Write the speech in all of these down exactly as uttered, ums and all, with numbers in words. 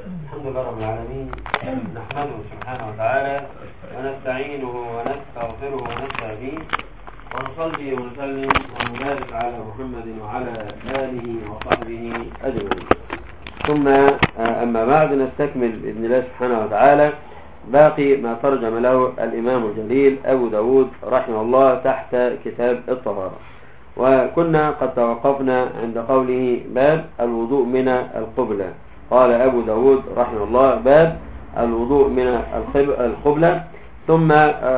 الحمد لله رب العالمين، نحمده سبحانه وتعالى ونستعينه ونستغفره ونستهديه ونصلي ونسلم ونبارك على محمد وعلى آله وصحبه أجمعين. ثم أما بعد نستكمل بإذن الله سبحانه وتعالى باقي ما ترجم له الإمام الجليل أبو داود رحمه الله تحت كتاب الطهارة. وكنا قد توقفنا عند قوله باب الوضوء من القبلة. قال أبو داود رحمه الله باب الوضوء من القبلة. ثم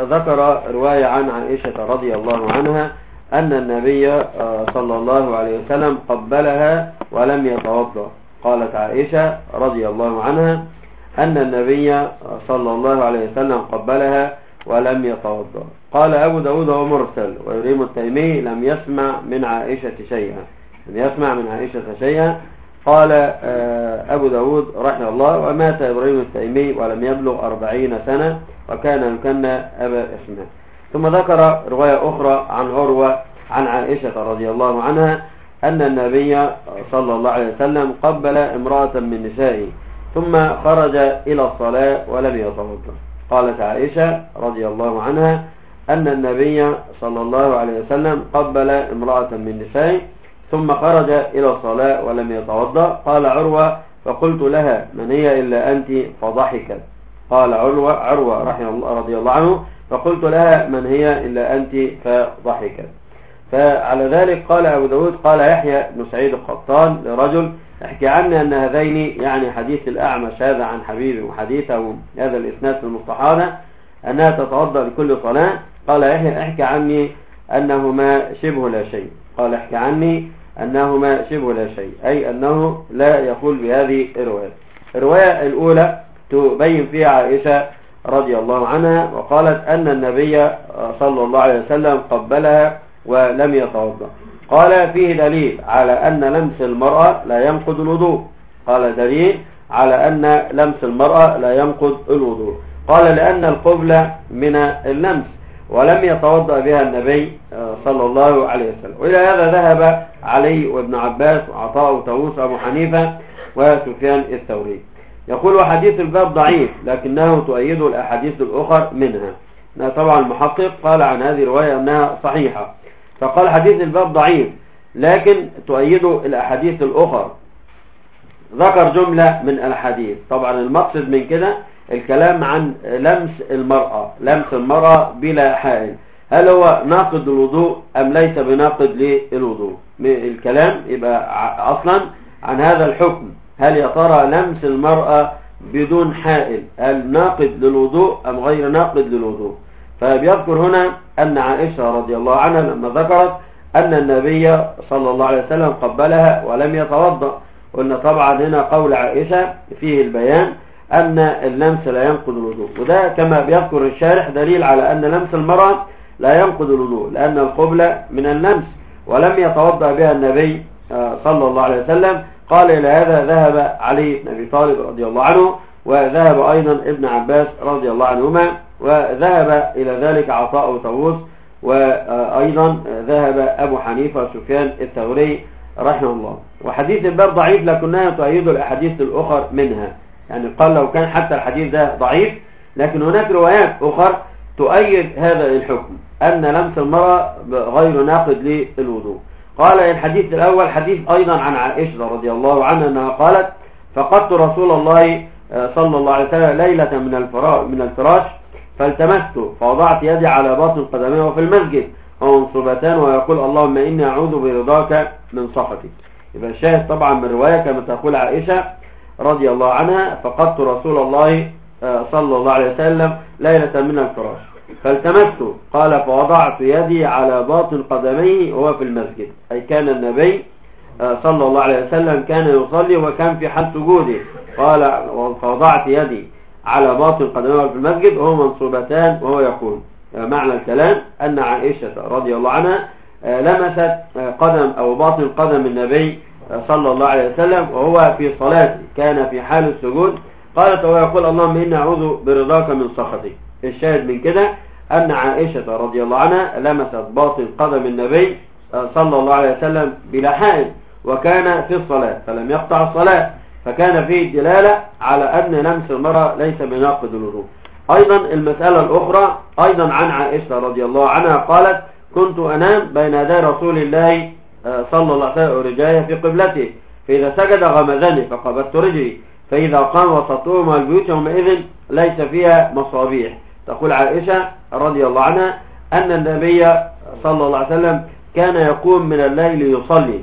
ذكر رواية عن عائشة رضي الله عنها أن النبي صلى الله عليه وسلم قبلها ولم يتوضأ. قالت عائشة رضي الله عنها أن النبي صلى الله عليه وسلم قبلها ولم يتوضأ. قال أبو داود هو مرسل، وإبراهيم التيمي لم يسمع من عائشة شيئا لم يسمع من عائشة شيئا. قال أبو داود رحمه الله ومات إبراهيم التيمي ولم يبلغ أربعين سنة وكان يكنى أبا إسماعيل. ثم ذكر رواية أخرى عن عروة عن عائشة رضي الله عنها أن النبي صلى الله عليه وسلم قبل امرأة من نسائه ثم خرج إلى الصلاة ولم يتوضأ. قالت عائشة رضي الله عنها أن النبي صلى الله عليه وسلم قبل امرأة من نسائه ثم خرج إلى الصلاة ولم يتوضأ. قال عروة فقلت لها من هي إلا أنت فضحكت. قال عروة, عروة رحمه الله رضي الله عنه فقلت لها من هي إلا أنت فضحكت. فعلى ذلك قال أبو داود قال يحيى بن سعيد القطان لرجل احكي عني أن هذين يعني حديث الأعمش هذا عن حبيبي وحديثه هذا الإسناد في المصطحانة أنها تتوضأ لكل صلاة. قال يحيى احكي عني أنهما شبه لا شيء. قال احكي عني أنهما شبه لا شيء أي أنه لا يقول بهذه الرواية. الرواية الأولى تبين فيها عائشة رضي الله عنها وقالت أن النبي صلى الله عليه وسلم قبلها ولم يتوضأ. قال فيه دليل على أن لمس المرأة لا ينقض الوضوء. قال دليل على أن لمس المرأة لا ينقض الوضوء. قال لأن القبلة من اللمس ولم يتوضأ بها النبي صلى الله عليه وسلم. وإلى هذا ذهب علي وابن عباس وعطاء وطاووس وأبو حنيفة وسفيان الثوري. يقول حديث الباب ضعيف لكنه تؤيد الأحاديث الأخرى منها. طبعا المحقق قال عن هذه الرواية أنها صحيحة فقال حديث الباب ضعيف لكن تؤيد الأحاديث الأخرى. ذكر جملة من الحديث. طبعا المقصد من كده الكلام عن لمس المرأة لمس المرأة بلا حائل هل هو ناقض الوضوء أم ليس بناقض للوضوء. الكلام يبقى أصلا عن هذا الحكم هل يا ترى لمس المرأة بدون حائل هل ناقض للوضوء أم غير ناقض للوضوء. فبيذكر هنا أن عائشة رضي الله عنها لما ذكرت أن النبي صلى الله عليه وسلم قبلها ولم يتوضأ. قلنا طبعا هنا قول عائشة فيه البيان أن اللمس لا ينقض الوضوء وده كما بيذكر الشارح دليل على أن لمس المرأة لا ينقض الوضوء لأن القبلة من اللمس ولم يتوضأ بها النبي صلى الله عليه وسلم. قال إلى هذا ذهب علي بن أبي طالب رضي الله عنه وذهب أيضا ابن عباس رضي الله عنهما وذهب إلى ذلك عطاء وطاووس وأيضا ذهب أبو حنيفة وسفيان الثوري رحمه الله. وحديث الباب ضعيف لكنها تؤيد الأحاديث الأخرى منها. يعني قال لو كان حتى الحديث ده ضعيف لكن هناك روايات أخرى تؤيد هذا الحكم أن لمس المرأة غير ناقض للوضوء. قال الحديث الأول حديث أيضا عن عائشة رضي الله عنها أنها قالت فقدت رسول الله صلى الله عليه وسلم ليلة من الفراش فالتمسته فوضعت يدي على باطن قدميه وفي المسجد ومنصوبتان ويقول اللهم إني أعوذ برضاك من سخطك. يبقى الشاهد طبعا من الرواية كما تقول عائشة رضي الله عنها فقدت رسول الله صلى الله عليه وسلم ليلة من الفراش فالتمسته قال فوضعت يدي على باطن قدميه وهو في المسجد أي كان النبي صلى الله عليه وسلم كان يصلي وكان في حال سجوده. قال فوضعت يدي على باطن قدميه في المسجد وهو منصوبتان وهو يقول. معنى الكلام أن عائشة رضي الله عنها لمست قدم أو باطن قدم النبي صلى الله عليه وسلم وهو في صلاته كان في حال السجود. قالت وهو يقول اللهم إني أعوذ برضاك من سخطك. الشاهد من كده أن عائشة رضي الله عنها لمست باطن قدم النبي صلى الله عليه وسلم بلا حائل وكان في الصلاة فلم يقطع الصلاة فكان فيه دلالة على أن لمس المرأة ليس بناقض الوضوء. أيضا المسألة الأخرى أيضا عن عائشة رضي الله عنها قالت: كنت أنام بين يدي رسول الله صلى الله عليه وسلم رجاية في قبلته، فإذا سجد غمزني فقبضت رجلي، فإذا قام وسطهما البيوت يومئذ ليس فيها مصابيح. تقول عائشة رضي الله عنها أن النبي صلى الله عليه وسلم كان يقوم من الليل يصلي،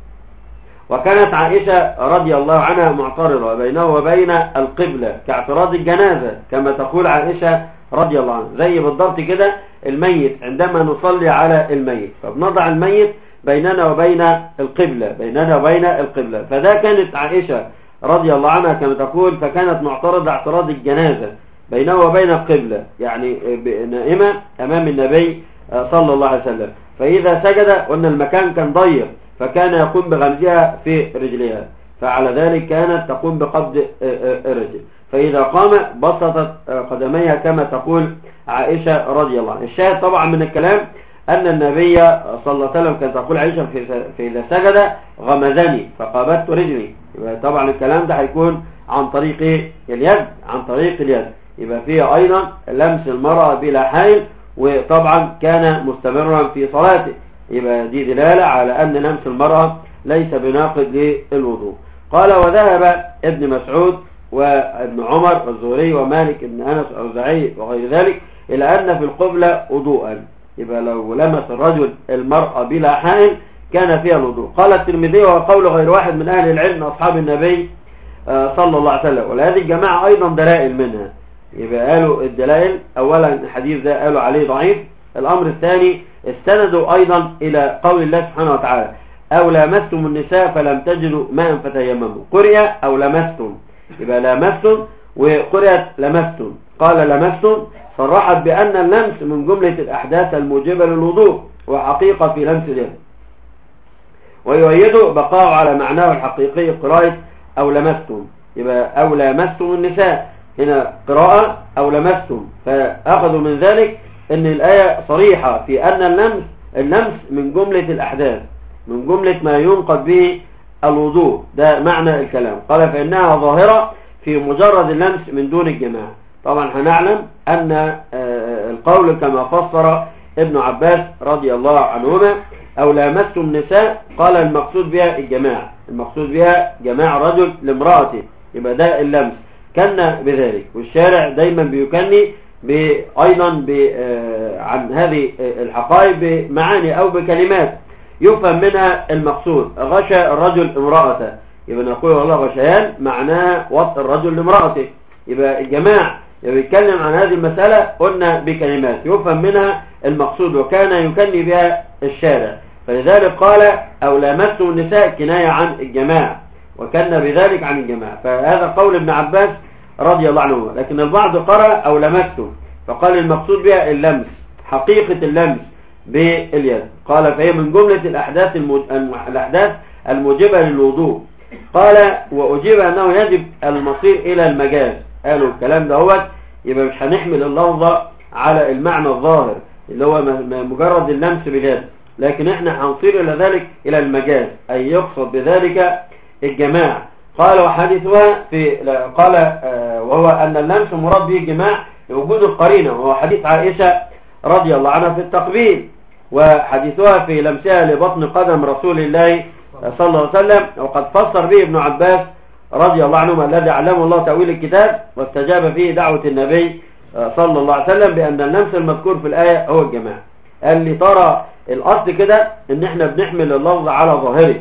وكانت عائشة رضي الله عنها معترضة بينه وبين القبلة كاعتراض الجنازة، كما تقول عائشة رضي الله عنها، زي بالضبط كده الميت عندما نصلي على الميت فبنضع الميت بيننا وبين القبلة بيننا وبين القبلة فده كانت عائشة رضي الله عنها كما تقول، فكانت معترضة اعتراض الجنازة بينه وبين القبلة، يعني نائمة أمام النبي صلى الله عليه وسلم، فإذا سجد قلنا المكان كان ضيق فكان يقوم بغمزها في رجلها، فعلى ذلك كانت تقوم بقبض الرجل، فإذا قام بسطت قدميها كما تقول عائشة رضي الله عنها. الشاهد طبعا من الكلام أن النبي صلى الله عليه وسلم كان تقول عائشة في إذا سجد غمزني فقبضت رجلي، يبقى طبعا الكلام ده هيكون عن طريق اليد عن طريق اليد يبقى فيه أيضا لمس المرأة بلا حائل، وطبعا كان مستمرا في صلاته، يبقى دي دلالة على أن لمس المرأة ليس بناقض للوضوء. قال: وذهب ابن مسعود وابن عمر والزهري ومالك بن أنس والأوزاعي وغير ذلك إلى أن في القبلة وضوءا، يبقى لو لمس الرجل المرأة بلا حائل كان فيها الوضوء. قال الترمذي: وقول غير واحد من أهل العلم أصحاب النبي صلى الله عليه وسلم، ولهذه الجماعة أيضا دلائل منها. يبقى قالوا الدلائل أولا الحديث ده قالوا عليه ضعيف، الأمر الثاني استندوا أيضا إلى قول الله سبحانه وتعالى: أو لامستم النساء فلم تجدوا ماء فتيمموا، قرئ أو لمستم، يبقى لامستم وقرئت لمستم. قال لمستم صرحت بأن اللمس من جملة الأحداث الموجبة للوضوء وحقيقة في لمس اليد، ويؤيده بقاء على معناه الحقيقي قراءة أو لمستم، يبقى أو لامستم النساء هنا قراءة أو لمستم، فأخذوا من ذلك أن الآية صريحة في أن اللمس اللمس من جملة الأحداث من جملة ما ينقض به الوضوء، ده معنى الكلام. قال: فإنها ظاهرة في مجرد اللمس من دون الجماع. طبعا هنعلم أن القول كما فسر ابن عباس رضي الله عنهما: أو لامستم النساء، قال المقصود بها الجماع، المقصود بها جماع رجل لامرأته، يبقى ده اللمس كان بذلك. والشارع دايما بيكني أيضا عن هذه الحقائق بمعاني أو بكلمات يفهم منها المقصود. غشى الرجل امرأته، يبقى نقول والله غشيان معناه وطء الرجل لامرأته، يبقى الجماع يبقى يتكلم عن هذه المسألة قلنا بكلمات يفهم منها المقصود، وكان يكني بها الشارع، فلذلك قال: أو لامستم النساء كناية عن الجماع، وكان بذلك عن الجماع، فهذا قول ابن عباس رضي الله عنه. لكن البعض قرأ أو لمستم فقال المقصود بها اللمس، حقيقة اللمس باليد. قال: فهي من جملة الأحداث المج... الأحداث الموجبة للوضوء. قال: وأجيب أنه يجب المصير إلى المجاز. قالوا الكلام ده هو يبقى مش هنحمل اللفظة على المعنى الظاهر اللي هو مجرد اللمس باليد، لكن احنا هنصير إلى ذلك إلى المجاز، أي يقصد بذلك الجماع. قال: وحديثها في قال آه وهو أن اللمس مراد به الجماع لوجود القرينة، وهو حديث عائشة رضي الله عنها في التقبيل، وحديثها في لمسها لبطن قدم رسول الله صلى الله عليه وسلم، وقد فسر به ابن عباس رضي الله عنهما الذي علمه الله تأويل الكتاب واستجاب فيه دعوة النبي صلى الله عليه وسلم بأن اللمس المذكور في الآية هو الجماع. قال لي ترى الأصل كده ان احنا بنحمل اللفظ على ظاهره،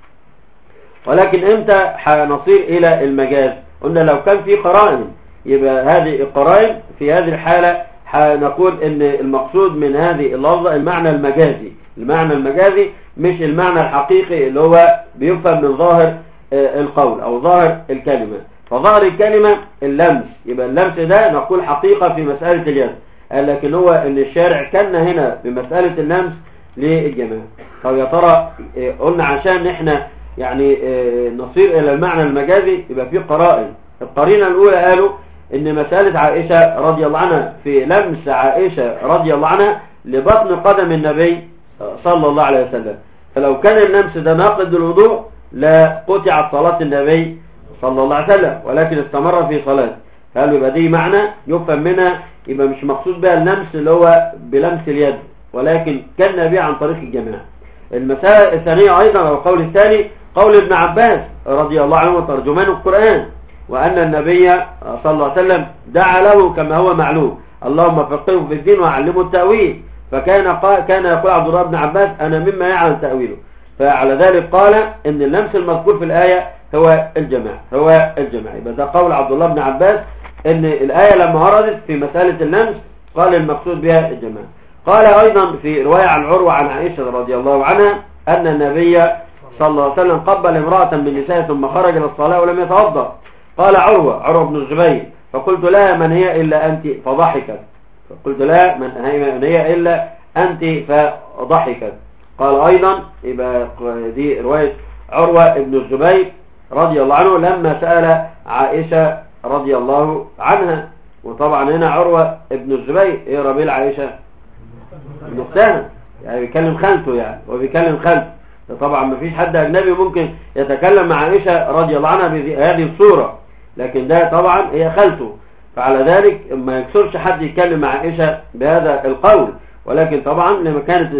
ولكن امتى هنصير الى المجاز؟ قلنا لو كان في قرائن، يبقى هذه القرائن في هذه الحالة هنقول ان المقصود من هذه اللفظة المعنى المجازي، المعنى المجازي مش المعنى الحقيقي اللي هو بيفهم من ظاهر القول او ظاهر الكلمة. فظاهر الكلمة اللمس، يبقى اللمس ده نقول حقيقة في مسألة اليد، لكن هو ان الشارع كان هنا بمسألة اللمس للجماعة. طب يا ترى قلنا عشان احنا يعني نصير الى المعنى المجازي يبقى في قرائن. القرينة الاولى قالوا ان مسألة عائشة رضي الله عنها في لمس عائشة رضي الله عنها لبطن قدم النبي صلى الله عليه وسلم، فلو كان اللمس ده ناقض الوضوء لا قطعت صلاة النبي صلى الله عليه وسلم، ولكن استمر في صلاة. قالوا يبقى دي معنى يفهم منها، يبقى مش مقصود بها اللمس اللي هو بلمس اليد، ولكن كان بها عن طريق الجماعة. المسألة الثانية أيضا أو القول الثاني قول ابن عباس رضي الله عنه ترجمان القرآن، وأن النبي صلى الله عليه وسلم دعا له كما هو معلوم: اللهم فقهه في الدين وعلمه التأويل. فكان كان يقول عبد الله بن عباس: أنا مما يعلم تأويله. فعلى ذلك قال إن اللمس المذكور في الآية هو الجماع، هو الجماع. يبقى ده قول عبد الله بن عباس إن الآية لما وردت في مسألة اللمس قال المقصود بها الجماع. قال أيضا في رواية عن عروة عن عائشة رضي الله عنها أن النبي صلى الله عليه وسلم قبل امرأة من نساء ثم خرج للصلاة ولم يتوضأ. قال عروة عروة بن الزبير: فقلت لها: من هي إلا أنت؟ فضحكت. فقلت لها: من هي إلا أنت؟ فضحكت. قال أيضا، يبقى دي رواية عروة بن الزبير رضي الله عنه لما سأل عائشة رضي الله عنها. وطبعا هنا عروة بن الزبير ايه ربيل عائشة ابن اختها، يعني بيكلم خالته، يعني هو بيكلم خالته. طبعا ما فيش حد أجنبي ممكن يتكلم مع عائشة رضي الله عنها بهذه الصورة، لكن ده طبعا هي خالته، فعلى ذلك ما يكسرش حد يتكلم مع عائشة بهذا القول. ولكن طبعا لما كانت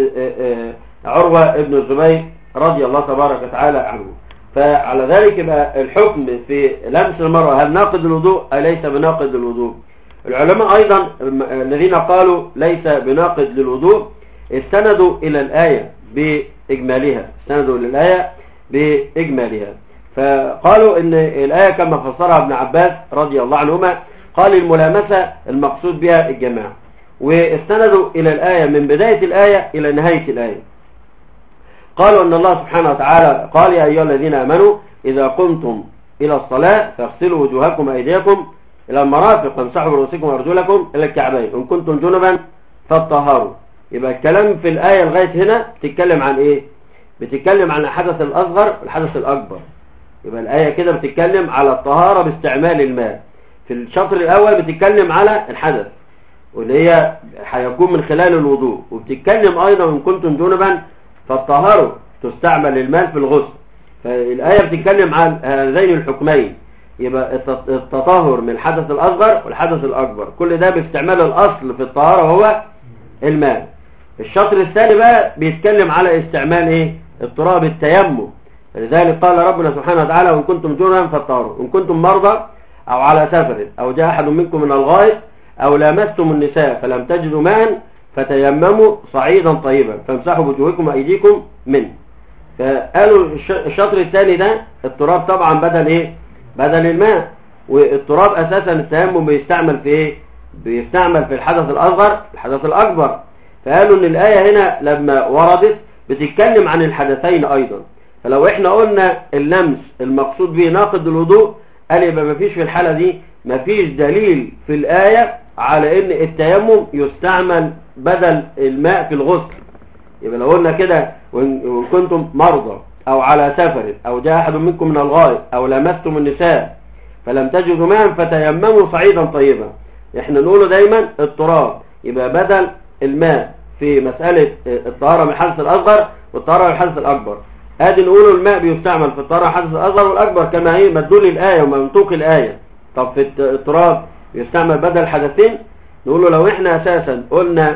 عروة ابن الزبير رضي الله تبارك وتعالى عنه، فعلى ذلك يبقى الحكم في لمس المرأة هل ناقض الوضوء أو ليس بناقض للوضوء. العلماء أيضا الذين قالوا ليس بناقض للوضوء استندوا إلى الآية بإجمالها، استندوا إلى الآية بإجمالها. فقالوا إن الآية كما فسرها ابن عباس رضي الله عنهما قال الملامسة المقصود بها الجماع، واستندوا إلى الآية من بداية الآية إلى نهاية الآية. قالوا أن الله سبحانه وتعالى قال: يا أيها الذين آمنوا إذا قمتم إلى الصلاة فاغسلوا وجوهكم وأيديكم إلى المرافق وامسحوا برؤوسكم وأرجلكم إلى الكعبين إن كنتم جنبا فاطهروا. يبقى الكلام في الآية لغاية هنا بتتكلم عن إيه؟ بتتكلم عن الحدث الأصغر والحدث الأكبر. يبقى الآية كده بتتكلم على الطهارة باستعمال الماء. في الشطر الأول بتتكلم على الحدث واللي هي هيكون من خلال الوضوء، وبتتكلم أيضا إن كنتم جنبا فالطهارة تستعمل الماء في الغسل. فالآية بتتكلم عن هذين الحكمين، يبقى التطهر من الحدث الأصغر والحدث الأكبر، كل ده باستعمال الأصل في الطهارة هو الماء. الشطر الثاني بقى بيتكلم على استعمال إيه؟ التراب، التيمم. لذلك قال ربنا سبحانه وتعالى: وإن كنتم جنبا فاطهروا إن كنتم مرضى أو على سفر أو جاء أحد منكم من الغائط أو لامستم النساء فلم تجدوا ماء فتيمموا صعيدا طيبا فامسحوا بوجوهكم وأيديكم منه. فقالوا الشطر الثاني ده التراب طبعا بدل ايه؟ بدل الماء. والتراب اساسا التيمم بيستعمل في ايه؟ بيستعمل في الحدث الاصغر الحدث الاكبر. فقالوا ان الايه هنا لما وردت بتتكلم عن الحدثين ايضا. فلو احنا قلنا اللمس المقصود به ناقض الوضوء، قال يبقى مفيش في الحاله دي مفيش دليل في الايه على ان التيمم يستعمل بدل الماء في الغسل. يبقى لو قلنا كده وإن كنتم مرضى أو على سفر أو جاء أحد منكم من الغائط أو لمستم النساء فلم تجدوا ماء فتيمموا صعيدا طيبا، احنا نقوله دايما التراب يبقى بدل الماء في مسألة الطهارة من الحدث الأصغر والطهارة من الحدث الأكبر. ادي نقوله الماء بيستعمل في الطهارة من الحدث الأصغر والأكبر كما هي مدلول الآية ومنطوق الآية. طب في التراب يستعمل بدل الحدثين، نقول له لو احنا اساسا قلنا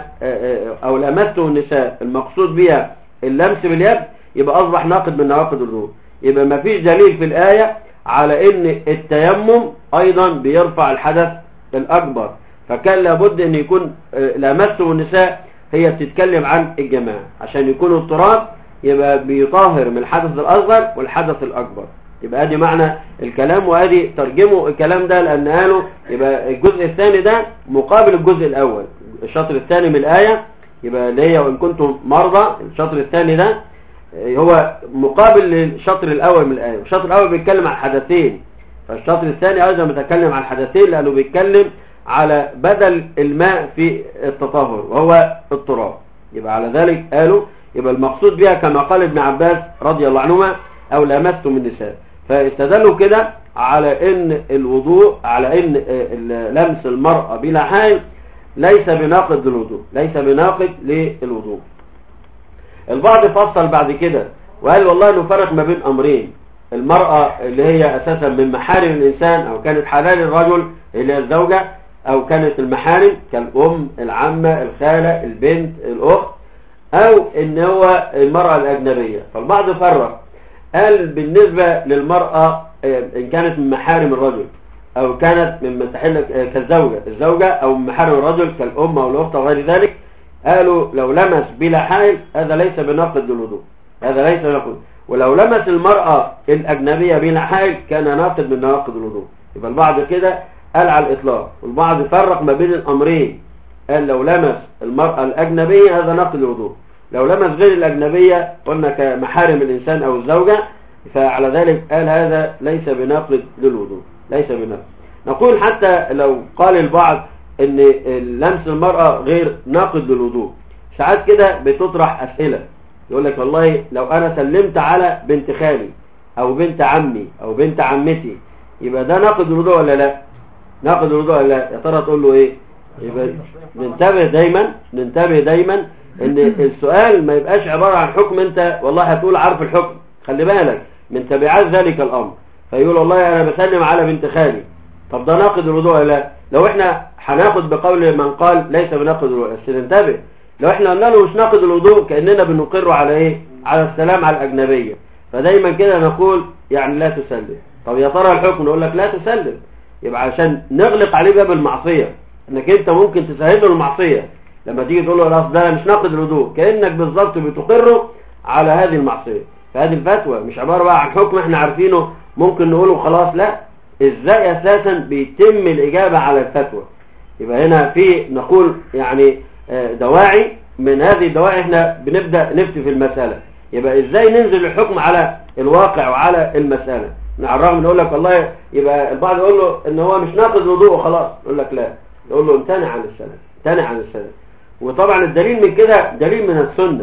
او لمستم النساء المقصود بها اللمس باليد يبقى اصبح ناقض من نواقض الوضوء. يبقى ما فيش دليل في الآية على ان التيمم ايضا بيرفع الحدث الاكبر، فكان لابد ان يكون لمستم النساء هي بتتكلم عن الجماع عشان يكون التراب يبقى بيطهر من الحدث الاصغر والحدث الاكبر. يبقى ادي معنى الكلام وادي ترجموا الكلام ده، لان قالوا يبقى الجزء الثاني ده مقابل الجزء الاول. الشطر الثاني من الآية يبقى اللي هي وإن كنتم مرضى، الشطر الثاني ده هو مقابل للشطر الاول من الآية. الشطر الاول بيتكلم عن حدثين، فالشطر الثاني ايضا بيتكلم عن حدثين لانه بيتكلم على بدل الماء في التطهر وهو التراب. يبقى على ذلك قالوا يبقى المقصود بها كما قال ابن عباس رضي الله عنهما او لامستم النساء. فاستدلوا كده على ان الوضوء على ان لمس المرأة بلا حائل ليس بناقض للوضوء، ليس بناقض للوضوء. البعض فصل بعد كده وقال والله نفرق ما بين امرين، المرأة اللي هي أساسا من محارم الإنسان أو كانت حلال الرجل اللي هي الزوجة، أو كانت المحارم كالأم العمة الخالة البنت الأخت، أو إن هو المرأة الأجنبية. فالبعض فرق قال بالنسبة للمرأة إن كانت من محارم الرجل أو كانت من تحل كالزوجة الزوجة أو من محارم الرجل كالأم أو الأخت أو غير ذلك، قالوا لو لمس بلا حائل هذا ليس بناقض للوضوء، هذا ليس بناقض. ولو لمس المرأة الأجنبية بلا حائل كان ناقض من نواقض الوضوء. يبقى البعض كده قال على الإطلاق، والبعض فرق ما بين الأمرين، قال لو لمس المرأة الأجنبية هذا ناقض الوضوء، لو لمس غير الأجنبية قلنا كمحارم الإنسان أو الزوجة فعلى ذلك قال هذا ليس بناقض للوضوء، ليس بناقض. نقول حتى لو قال البعض ان لمس المرأة غير ناقض للوضوء، ساعات كده بتطرح أسئلة، يقول لك والله لو أنا سلمت على بنت خالي أو بنت عمي أو بنت عمتي يبقى ده ناقض الوضوء ولا لا؟ ناقض الوضوء ولا لا؟ يا ترى تقول له ايه؟ يبقى ننتبه دايما ننتبه دايما ان السؤال ما يبقاش عبارة عن حكم انت والله هتقول عارف الحكم، خلي بالك من تبعات ذلك الامر. فيقول والله انا بسلم على بنت خالي، طب ده ناقض الوضوء ولا لا؟ لو احنا هناخد بقول من قال ليس بناقض الوضوء، بس ننتبه لو احنا قلنا له مش ناقض الوضوء كاننا بنقر على ايه؟ على السلام على الاجنبيه. فدايما كده نقول يعني لا تسلم. طب يا ترى الحكم؟ نقول لك لا تسلم، يبقى عشان نغلق عليه باب المعصيه، انك انت ممكن تسهل له المعصيه لما تيجي تقول له خلاص ده مش ناقض الوضوء، كانك بالظبط بتقره على هذه المعصيه. فهذه الفتوى مش عباره بقى عن حكم احنا عارفينه ممكن نقوله خلاص، لا، ازاي اساسا بيتم الاجابه على الفتوى. يبقى هنا في نقول يعني دواعي، من هذه الدواعي احنا بنبدا نفتي في المساله. يبقى ازاي ننزل الحكم على الواقع وعلى المساله؟ على الرغم نقول لك والله، يبقى البعض يقول له ان هو مش ناقض الوضوء وخلاص، يقول لك لا، نقول له امتنع عن السلام، امتنع عن السلام. وطبعا الدليل من كده دليل من السنه.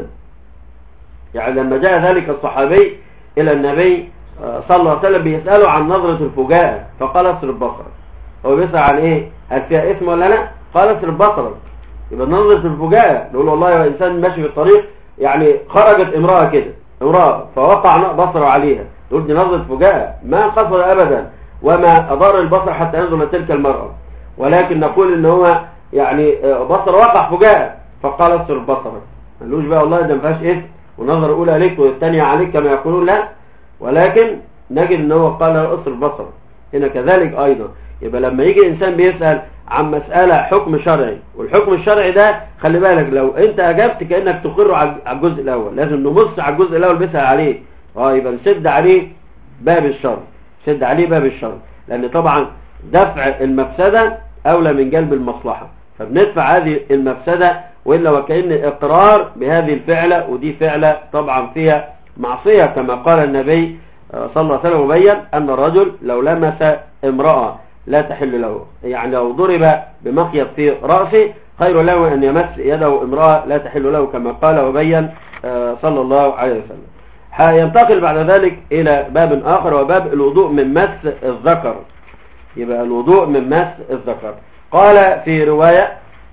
يعني لما جاء ذلك الصحابي الى النبي صلى الله عليه وسلم بيساله عن نظره الفجاءه، فقال اصرف بصرك. هو بيسال عن ايه؟ هل فيها اثم ولا لا؟ قال اصرف بصرك. يبقى نظره الفجاءه نقول والله يا انسان ماشي في الطريق، يعني خرجت امراه كده، امراه فوقع بصره عليها، نقول دي نظره فجاءه، ما قصد ابدا وما اضر البصر حتى ينظر لتلك المراه، ولكن نقول ان هو يعني بصر وقع فجاءه فقال اصرف بصرك. ما قالوش بقى والله ده ما فيهاش اثم ونظر الاولى عليك والثانيه عليك كما يقولون، لا، ولكن نجد ان هو قال اصرف بصرك. هنا كذلك ايضا. يبقى لما يجي انسان بيسال عن مساله حكم شرعي، والحكم الشرعي ده خلي بالك لو انت اجبت كانك تقر على الجزء الاول، لازم نبص على الجزء الاول بيسال عليه، اه يبقى نسد عليه باب الشر، سد عليه باب الشر، لان طبعا دفع المفسده اولى من جلب المصلحه، فبندفع هذه المفسده، والا وكأن اقرار بهذه الفعله، ودي فعله طبعا فيها معصيه كما قال النبي صلى الله عليه وسلم وبين ان الرجل لو لمس امراه لا تحل له، يعني لو ضرب بمخيط في رأسه خير له أن يمس يده امرأة لا تحل له كما قال وبين صلى الله عليه وسلم. هينتقل بعد ذلك إلى باب آخر، وباب الوضوء من مس الذكر. يبقى الوضوء من مس الذكر. قال في رواية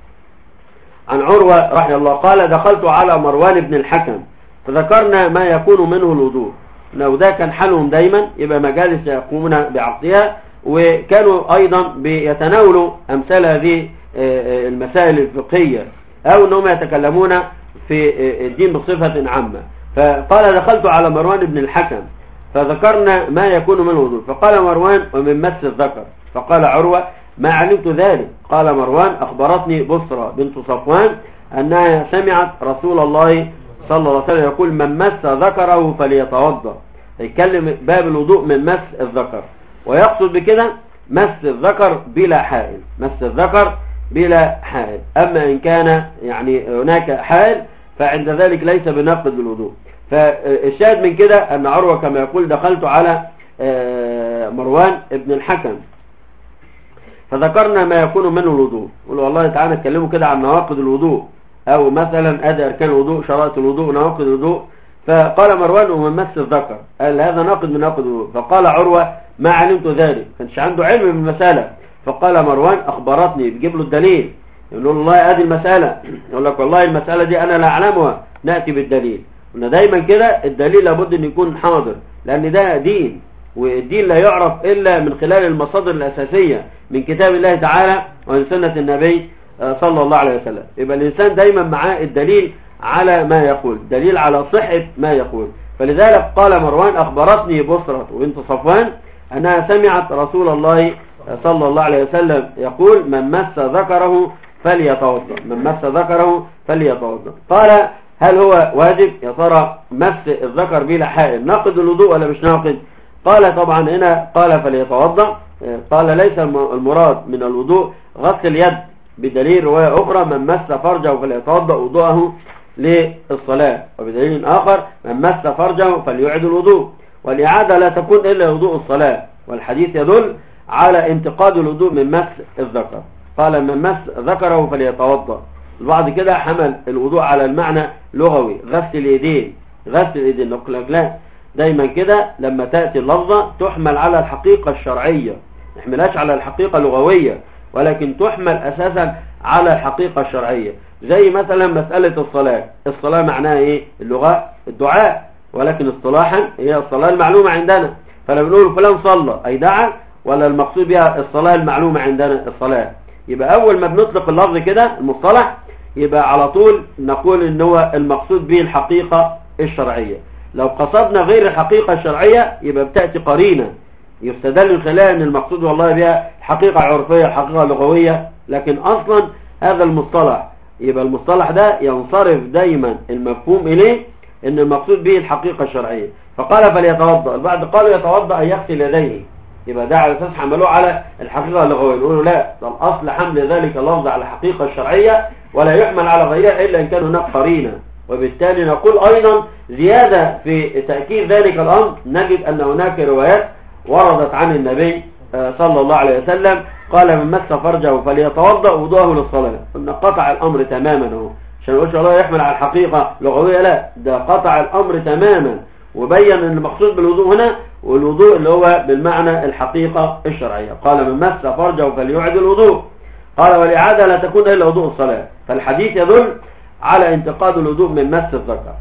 عن عروة رحمه الله قال دخلت على مروان بن الحكم فذكرنا ما يكون منه الوضوء. لو ده كان حالهم دايما، يبقى مجالس يقومون بعقدها، وكانوا أيضا بيتناولوا أمثال هذه المسائل الفقهية، أو أنهم يتكلمون في الدين بصفة عامة. فقال دخلت على مروان بن الحكم فذكرنا ما يكون من الوضوء، فقال مروان ومن مس الذكر، فقال عروة ما علمت ذلك. قال مروان أخبرتني بصرى بنت صفوان أنها سمعت رسول الله صلى الله عليه وسلم يقول من مس ذكره فليتوضأ. يتكلم باب الوضوء من مس الذكر، ويقصد بكده مس الذكر بلا حائل، مس الذكر بلا حائل. أما إن كان يعني هناك حائل فعند ذلك ليس بناقض الوضوء. فالشاهد من كده أن عروة كما يقول دخلت على مروان ابن الحكم فذكرنا ما يكون منه الوضوء. قلوا والله تعالى نتكلموا كده عن نواقض الوضوء، أو مثلا أدى أركان الوضوء، شرائط الوضوء، نواقض الوضوء. فقال مروان ومن مس الذكر، قال هذا ناقض من نواقض الوضوء. فقال عروة ما علمت ذلك، كانش عنده علم بالمسألة. فقال مروان أخبرتني، بيجيب له الدليل، يقول له والله هذه المسألة، يقول لك والله المسألة دي أنا لا أعلمها، نأتي بالدليل. قلنا دايما كده الدليل لابد أن يكون حاضر، لأن ده دين، والدين لا يعرف إلا من خلال المصادر الأساسية من كتاب الله تعالى ومن سنة النبي صلى الله عليه وسلم. يبقى الإنسان دايما معاه الدليل على ما يقول، دليل على صحة ما يقول. فلذلك قال مروان: أخبرتني بصرة بنت صفوان أنها سمعت رسول الله صلى الله عليه وسلم يقول: من مس ذكره فليتوضأ، من مس ذكره فليتوضأ. قال: هل هو واجب؟ يا ترى مس الذكر بلا حائل ناقض الوضوء ولا مش ناقض؟ قال: طبعا هنا قال فليتوضأ، قال ليس المراد من الوضوء غسل اليد، بدليل رواية أخرى: من مس فرجه فليتوضأ وضوءه للصلاة، وبدليل آخر: من مس فرجه فليعد الوضوء، والإعادة لا تكون إلا وضوء الصلاة، والحديث يدل على انتقاد الوضوء من مس الذكر. قال: من مس ذكره فليتوضأ. البعض كده حمل الوضوء على المعنى لغوي، غسل اليدين، غسل اليدين. نقول لا، دايما كده لما تأتي اللفظة تحمل على الحقيقة الشرعية، ما تحملهاش على الحقيقة اللغوية، ولكن تحمل أساسا على الحقيقة الشرعية. زي مثلا مسألة الصلاة، الصلاة معناها ايه؟ اللغة الدعاء، ولكن اصطلاحا هي الصلاة المعلومة عندنا. فلا بنقول فلان صلى أي دعا، ولا المقصود بها الصلاة المعلومة عندنا الصلاة؟ يبقى أول ما بنطلق اللفظ كده المصطلح، يبقى على طول نقول ان هو المقصود به الحقيقة الشرعية. لو قصدنا غير الحقيقة الشرعية يبقى بتأتي قرينة يستدل من خلال ان المقصود والله بها حقيقة عرفية، حقيقة لغوية، لكن اصلا هذا المصطلح، يبقى المصطلح ده ينصرف دايما المفهوم اليه ان المقصود به الحقيقة الشرعية. فقال فليتوضأ، البعض قالوا يتوضأ يغسل يديه، يبقى ده على اساس حملوه على الحقيقة اللغوية. يقولوا لا، ده الاصل حمل ذلك اللفظ على الحقيقة الشرعية ولا يحمل على غيرها الا ان كان هناك قرينة. وبالتالي نقول ايضا زيادة في تأكيد ذلك الامر، نجد ان هناك روايات وردت عن النبي صلى الله عليه وسلم قال: من مس فرجه فليتوضأ وضوءه للصلاة. قلنا قطع الامر تماما اهو، عشان نقولش الله يحمل على الحقيقة لغوية، لا، ده قطع الامر تماما وبين ان المقصود بالوضوء هنا والوضوء اللي هو بالمعنى الحقيقة الشرعية. قال: من مس فرجه فليعد الوضوء. قال: والإعادة لا تكون إلا وضوء الصلاة. فالحديث يدل على انتقاد الوضوء من مس الذكر.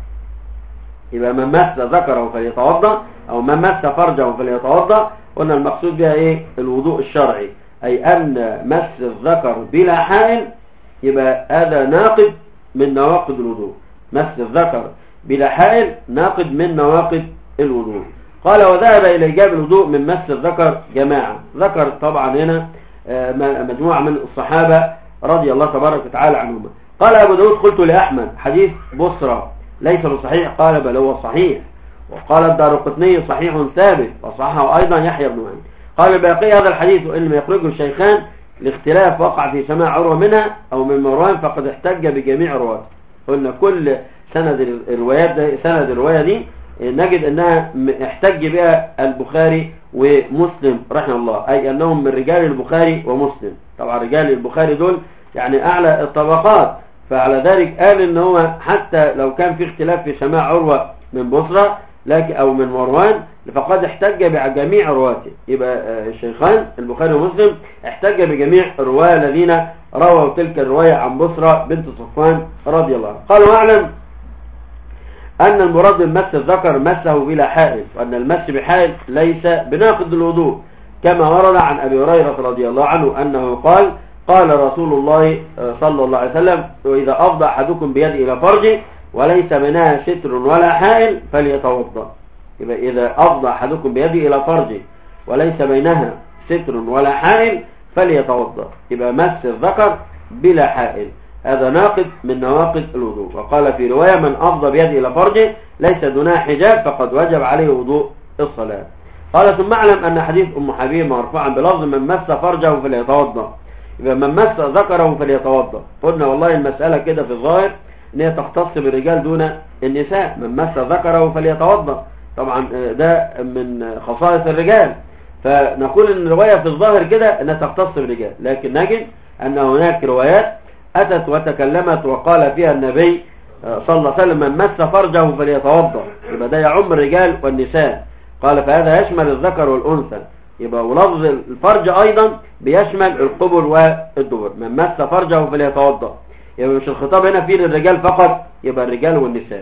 يبقى من مس ذكره فليتوضأ، أو من مس فرجه فليتوضأ. قلنا المقصود بها إيه؟ الوضوء الشرعي، أي أن مس الذكر بلا حائل يبقى هذا ناقض من نواقض الوضوء. مس الذكر بلا حائل ناقض من نواقض الوضوء. قال: وذهب إلى إيجاب الوضوء من مس الذكر جماعة. ذكر طبعا هنا مجموعة من الصحابة رضي الله تبارك وتعالى عنهم. قال أبو داود: قلت لأحمد: حديث بصرة ليس بصحيح. قال: بل هو صحيح. وقال الدارقطني: صحيح ثابت، وصححه أيضا يحيى بن معين. قال الباقي: هذا الحديث وإن لم يخرجه الشيخان لاختلاف وقع في سماع عروة منها أو من مروان فقد احتج بجميع رواته. قلنا كل سند الروايات ده، سند الرواية دي نجد أنها احتج بها البخاري ومسلم رحمه الله، أي أنهم من رجال البخاري ومسلم. طبعا رجال البخاري دول يعني أعلى الطبقات، فعلى ذلك قال إن هو حتى لو كان في اختلاف في سماع عروة من بصرة لكن أو من مروان فقد احتج بجميع رواته. يبقى الشيخان البخاري ومسلم احتج بجميع الرواة الذين رووا تلك الرواية عن بصرة بنت صفوان رضي الله عنها. قالوا: واعلم أن المراد من مس الذكر مسه بلا حائل، وأن المس بحائل ليس بناقض الوضوء، كما ورد عن أبي هريرة رضي الله عنه أنه قال: قال رسول الله صلى الله عليه وسلم: وإذا أفضى أحدكم بيده إلى فرجه وليس بينها ستر ولا حائل فليتوضأ. يبقى إذا أفضى أحدكم بيده إلى فرجه وليس بينها ستر ولا حائل فليتوضأ. يبقى مس الذكر بلا حائل هذا ناقض من نواقض الوضوء. وقال في رواية: من أفضى بيده إلى فرجه ليس دونها حجاب فقد وجب عليه وضوء الصلاة. قال: ثم اعلم أن حديث أم حبيب مرفوعا بلفظ: من مس فرجه فليتوضأ. يبقى من مس ذكره فليتوضأ. قلنا والله المسألة كده في الظاهر ان هي تختص بالرجال دون النساء. من مس ذكره فليتوضأ، طبعا ده من خصائص الرجال، فنقول ان الرواية في الظاهر كده انها تختص بالرجال، لكن نجد ان هناك روايات اتت وتكلمت وقال فيها النبي صلى الله عليه وسلم: من مس فرجه فليتوضأ. يبقى ده يعم الرجال والنساء. قال: فهذا يشمل الذكر والأنثى. يبقى ولفظ الفرج ايضا بيشمل القبل والدبر. من مس فرجه فليتوضأ، يبقى مش الخطاب هنا فيه للرجال فقط، يبقى الرجال والنساء.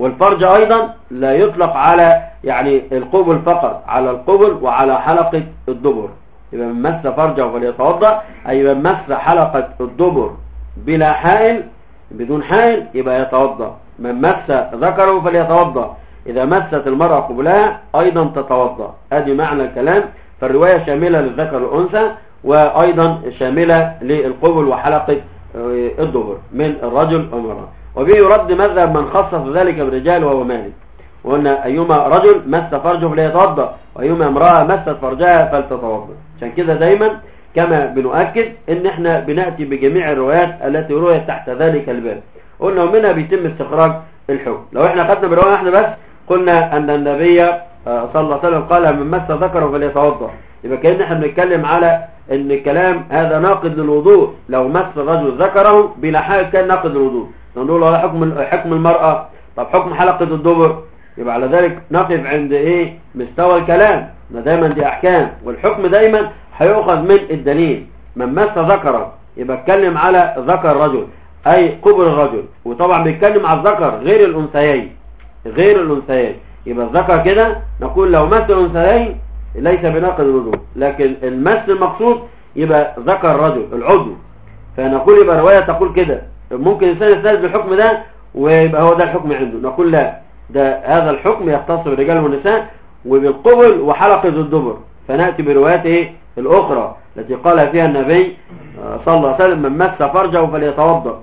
والفرج أيضا لا يطلق على يعني القبل فقط، على القبل وعلى حلقة الدبر. يبقى من مس فرجه فليتوضأ، أي من مس حلقة الدبر بلا حائل بدون حائل يبقى يتوضأ. من مس ذكره فليتوضأ، إذا مست المرأة قبلها أيضا تتوضأ. ادي معنى الكلام. فالرواية شاملة للذكر والأنثى، وأيضا شاملة للقبل وحلقة الدبر من الرجل والمرأة. وبه يرد مذهب من خصص ذلك بالرجال وهو مالك، وقلنا أيما رجل مس فرجه فليتوضأ، وأيما امرأة مست فرجها فلتتوضأ. عشان كده دايما كما بنؤكد ان احنا بنأتي بجميع الروايات التي رويت تحت ذلك الباب. قلنا ومنها بيتم استخراج الحكم. لو احنا خدنا برواية احنا بس قلنا ان النبي صلى الله عليه وسلم قال من مس ذكره فليتوضأ، يبقى كأن احنا بنتكلم على ان الكلام هذا ناقض للوضوء. لو مس الرجل ذكره بلا حائل كان ناقض للوضوء. نقول له حكم حكم المرأة، طب حكم حلقة الدبر، يبقى على ذلك نقف عند ايه مستوى الكلام. دايما دي احكام، والحكم دايما هيؤخذ من الدليل. من مس ذكره يبقى اتكلم على ذكر رجل اي قبل الرجل، وطبعا بيتكلم على الذكر غير الانثيين، غير الانثيين. يبقى الذكر كده نقول لو مس الانثيين ليس بناقض الوضوء، لكن المس المقصود يبقى ذكر رجل العضو. فنقول يبقى رواية تقول كده ممكن الانسان يستند بالحكم ده ويبقى هو ده الحكم عنده. نقول لا، ده هذا الحكم يختص بالرجال والنساء وبالقبل وحلقة الدبر. فنأتي برواياته الأخرى التي قال فيها النبي صلى الله عليه وسلم من مس فرجه فليتوضأ.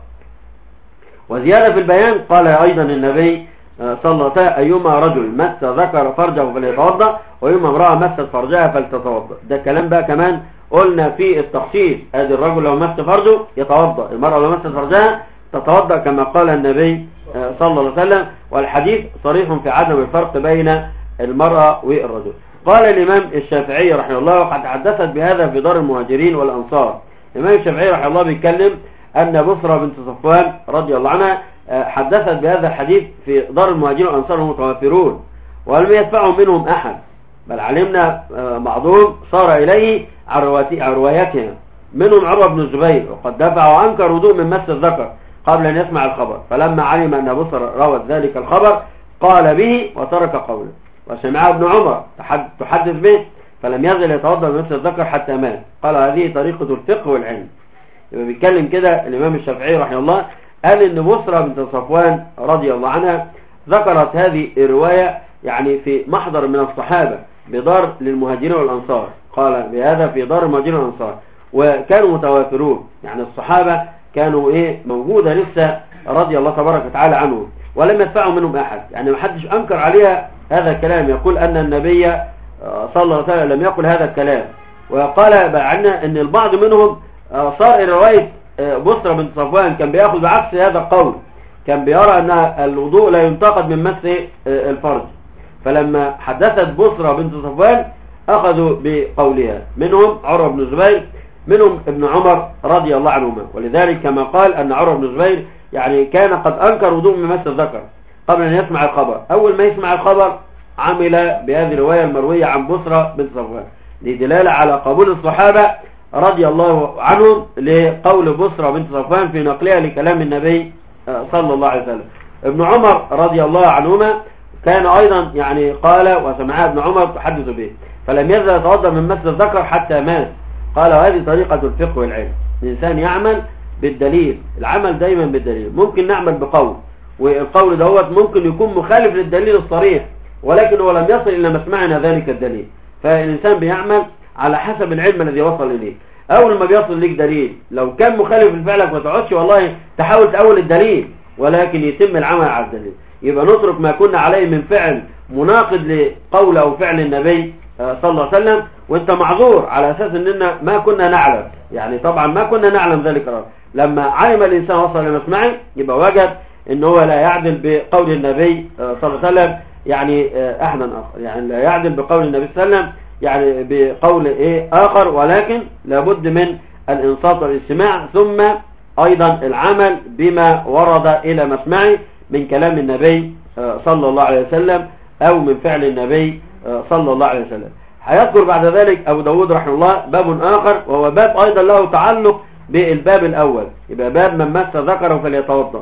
وزيادة في البيان قال أيضا النبي صلى الله عليه وسلم أيما رجل مس ذكر فرجه فليتوضأ، وأيما امرأة مست فرجها فلتتوضأ. ده كلام بقى كمان قلنا في التخصيص. ادي الرجل لو مس فرجه يتوضأ، المرأة لو مست فرجها تتوضأ كما قال النبي صلى الله عليه وسلم. والحديث صريح في عدم الفرق بين المرأة والرجل. قال الإمام الشافعي رحمه الله وقد حدثت بهذا في دار المهاجرين والأنصار. الإمام الشافعي رحمه الله بيتكلم أن بصرى بنت صفوان رضي الله عنها حدثت بهذا الحديث في دار المهاجرين والأنصار هم متوافرون ولم يدفعوا منهم أحد، بل علمنا بعضهم صار إليه عن روايتهم. منهم عروة بن الزبير وقد دفع وأنكر وضوء من مس الذكر قبل أن يسمع الخبر، فلما علم أن بصرى روت ذلك الخبر قال به وترك قوله. وسمعها ابن عمر تحدث به فلم يزل يتوضأ بمس الذكر حتى مات. قال هذه طريقة الفقه والعلم. يبقى بيتكلم كده الإمام الشافعي رحمه الله قال إن بصرى بنت صفوان رضي الله عنها ذكرت هذه الرواية يعني في محضر من الصحابة بدار للمهاجرين والأنصار. قال بهذا في دار المهاجرين والأنصار وكانوا متوافرون، يعني الصحابة كانوا ايه موجودة لسه رضي الله تبارك وتعالى عنهم ولم يدفعوا منهم أحد. يعني ما حدش أنكر عليها هذا الكلام يقول أن النبي صلى الله عليه وسلم لم يقل هذا الكلام. وقال بعنا أن البعض منهم صار إلى رواية بصرى بنت صفوان كان بيأخذ بعكس هذا القول، كان بيرى أن الوضوء لا ينتقد من مس الفرج. فلما حدثت بصرى بنت صفوان أخذوا بقولها. منهم عروة بن الزبير، منهم ابن عمر رضي الله عنهما. ولذلك كما قال أن عروة بن الزبير يعني كان قد أنكر وضوء من مس الذكر قبل أن يسمع الخبر. أول ما يسمع الخبر عمل بهذه الرواية المروية عن بصرى بنت صفوان لدلالة على قبول الصحابة رضي الله عنهم لقول بصرى بنت صفوان في نقلها لكلام النبي صلى الله عليه وسلم. ابن عمر رضي الله عنهما كان أيضا يعني قال وسمعها ابن عمر تحدث به فلم يزل يتوضأ من مس الذكر حتى مات. قال هذه طريقة الفقه والعلم. الإنسان يعمل بالدليل، العمل دايما بالدليل. ممكن نعمل بقول والقول دوت ممكن يكون مخالف للدليل الصريح ولكن هو لم يصل إلى مسمعنا ذلك الدليل. فالإنسان بيعمل على حسب العلم الذي وصل إليه. أول ما بيصل لك دليل لو كان مخالف لفعلك ما تقعدش والله تحاول تأول الدليل، ولكن يتم العمل على الدليل. يبقى نترك ما كنا عليه من فعل مناقض لقول أو فعل النبي صلى الله عليه وسلم وانت معذور على أساس أننا ما كنا نعلم. يعني طبعا ما كنا نعلم ذلك الأمر. لما علم الإنسان وصل لمسمعه يبقى وجد أنه هو لا يعدل بقول النبي صلى الله عليه وسلم يعني أحدا آخر، يعني لا يعدل بقول النبي صلى الله عليه وسلم يعني بقول إيه آخر، ولكن لابد من الإنصات والاستماع ثم أيضا العمل بما ورد إلى مسمعه من كلام النبي صلى الله عليه وسلم أو من فعل النبي صلى الله عليه وسلم. هيذكر بعد ذلك أبو داود رحمه الله باب آخر وهو باب أيضا له تعلق بالباب الأول، يبقى باب من مس ذكره فليتوضأ.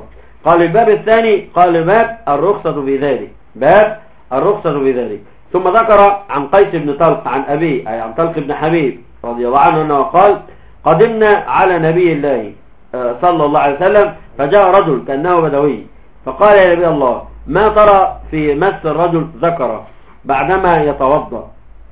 قال الباب الثاني قال باب الرخصة في ذلك، باب الرخصة في ذلك. ثم ذكر عن قيس بن طلق عن أبيه أي عن طلق بن حبيب رضي الله عنه أنه قال قدمنا على نبي الله صلى الله عليه وسلم فجاء رجل كأنه بدوي فقال يا نبي الله ما ترى في مس الرجل ذكره بعدما يتوضأ؟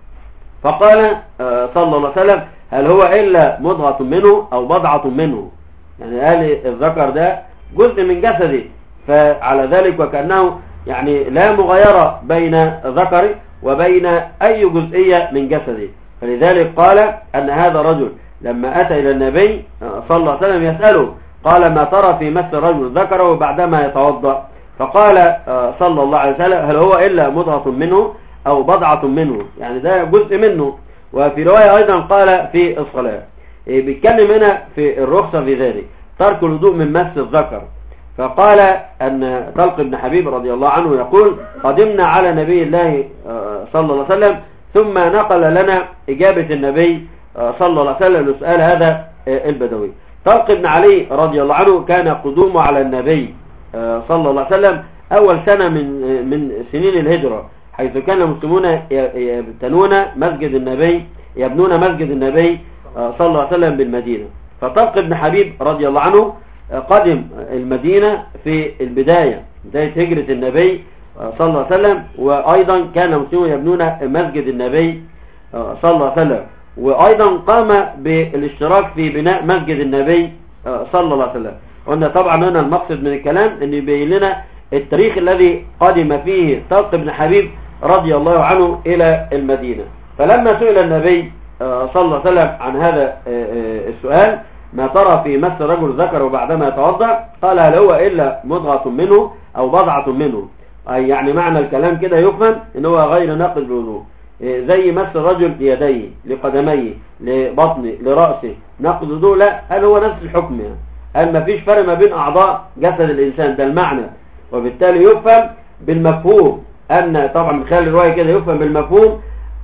فقال صلى الله عليه وسلم هل هو إلا مضغة منه أو بضعة منه، يعني قال الذكر ده جزء من جسده، فعلى ذلك وكأنه يعني لا مغايرة بين ذكره وبين أي جزئية من جسده. فلذلك قال أن هذا رجل لما أتى إلى النبي صلى الله عليه وسلم يسأله قال ما ترى في مس الرجل ذكره بعدما يتوضأ؟ فقال صلى الله عليه وسلم هل هو إلا مضغة منه أو بضعة منه، يعني ده جزء منه. وفي رواية أيضا قال في الصلاة. بيتكلم هنا في الرخصة في ذلك ترك الوضوء من مس الذكر. فقال أن طلق بن حبيب رضي الله عنه يقول قدمنا على نبي الله صلى الله عليه وسلم ثم نقل لنا إجابة النبي صلى الله عليه وسلم لسؤال هذا البدوي. طلق بن علي رضي الله عنه كان قدومه على النبي صلى الله عليه وسلم أول سنة من من سنين الهجرة، حيث كان المسلمون يبتنون مسجد النبي يبنون مسجد النبي صلى الله عليه وسلم بالمدينة. فطلق بن حبيب رضي الله عنه قدم المدينة في البداية بداية هجرة النبي صلى الله عليه وسلم، وأيضا كان المسلمون يبنون مسجد النبي صلى الله عليه وسلم، وأيضا قام بالاشتراك في بناء مسجد النبي صلى الله عليه وسلم. قلنا طبعا هنا المقصد من الكلام أن يبين لنا التاريخ الذي قدم فيه طلق بن حبيب رضي الله عنه إلى المدينة. فلما سئل النبي صلى الله عليه وسلم عن هذا السؤال ما ترى في مس رجل ذكره بعدما يتوضأ؟ قال هل هو إلا مضغة منه أو بضعة منه، أي يعني معنى الكلام كده يفهم إن هو غير ناقض الوضوء، زي مس الرجل ليديه لقدميه لبطنه لرأسه ناقض الوضوء؟ لا، هل هو نفس الحكم يعني. هل ما فيش فرق ما بين أعضاء جسد الإنسان، ده المعنى. وبالتالي يفهم بالمفهوم أن طبعا من خلال الرواية كده يفهم بالمفهوم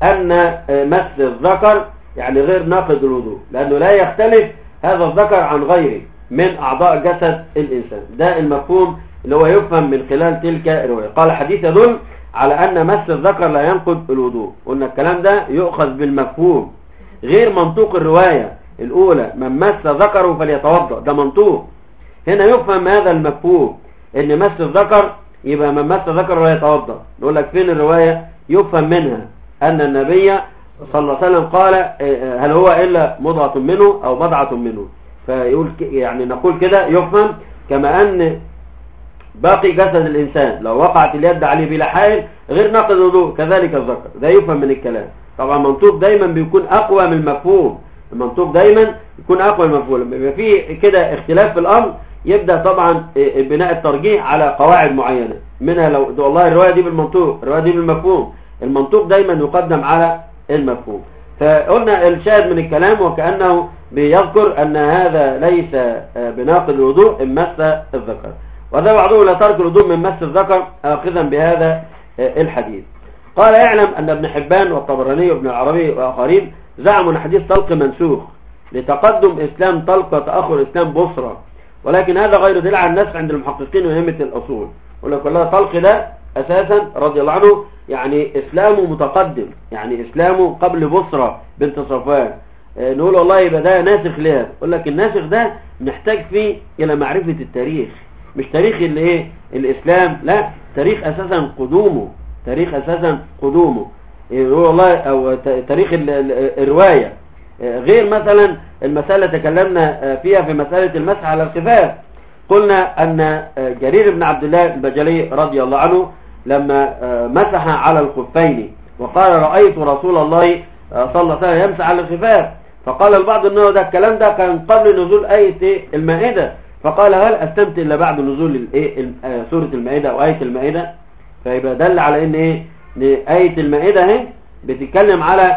أن مس الذكر يعني غير ناقض الوضوء، لأنه لا يختلف هذا الذكر عن غيره من أعضاء جسد الإنسان. ده المفهوم اللي هو يفهم من خلال تلك الرواية. قال حديث يدل على أن مس الذكر لا ينقض الوضوء. قلنا الكلام ده يؤخذ بالمفهوم غير منطوق الرواية الأولى من مس ذكره فليتوضأ، ده منطوق. هنا يفهم هذا المفهوم ان مس الذكر يبقى من مس ذكره لا يتوضأ. نقول لك فين الرواية يفهم منها أن النبي صلى الله عليه وسلم قال هل هو إلا مضغة منه أو بضعة منه. فيقول يعني نقول كده يفهم كما أن باقي جسد الإنسان لو وقعت اليد عليه بلا حائل غير ناقض الوضوء، كذلك الذكر. ده يفهم من الكلام. طبعا المنطوق دايما بيكون أقوى من المفهوم، المنطوق دايما يكون أقوى من المفهوم. لما يبقى فيه كده اختلاف في الأمر يبدأ طبعا بناء الترجيح على قواعد معينة، منها لو والله الرواية دي بالمنطوق الرواية دي بالمفهوم، المنطوق دايما يقدم على المفهوم. فقلنا الشاهد من الكلام وكأنه بيذكر أن هذا ليس بناقض الوضوء إن مس الذكر، وذا بعضه لا ترك الوضوء من مس الذكر آخذا بهذا الحديث. قال يعلم أن ابن حبان والطبراني وابن العربي وآخرين زعموا أن حديث طلق منسوخ لتقدم إسلام طلق وتأخر إسلام بصرة، ولكن هذا غير دليل على النسخ عند المحققين وأئمة الأصول. ولكن الله طلق ده أساسا رضي الله عنه يعني إسلامه متقدم، يعني إسلامه قبل بصرة بنت صفوان. نقول والله يبقى ده ناسخ لها، يقول لك الناسخ ده نحتاج فيه إلى معرفة التاريخ، مش تاريخ اللي إيه الإسلام، لا، تاريخ أساسا قدومه، تاريخ أساسا قدومه يقول والله، أو تاريخ الرواية. غير مثلا المسألة تكلمنا فيها في مسألة المسح على الخفاف، قلنا أن جرير بن عبد الله البجلي رضي الله عنه لما مسح على الخفين وقال رأيت رسول الله صلى الله عليه وسلم يمسح على الخفاف، فقال البعض أنه ده الكلام ده كان قبل نزول آية المائدة، فقال هل أسلمت إلا بعد نزول سورة المائدة أو آية المائدة؟ فيبقى دل على أن إيه آية المائدة هي بتتكلم على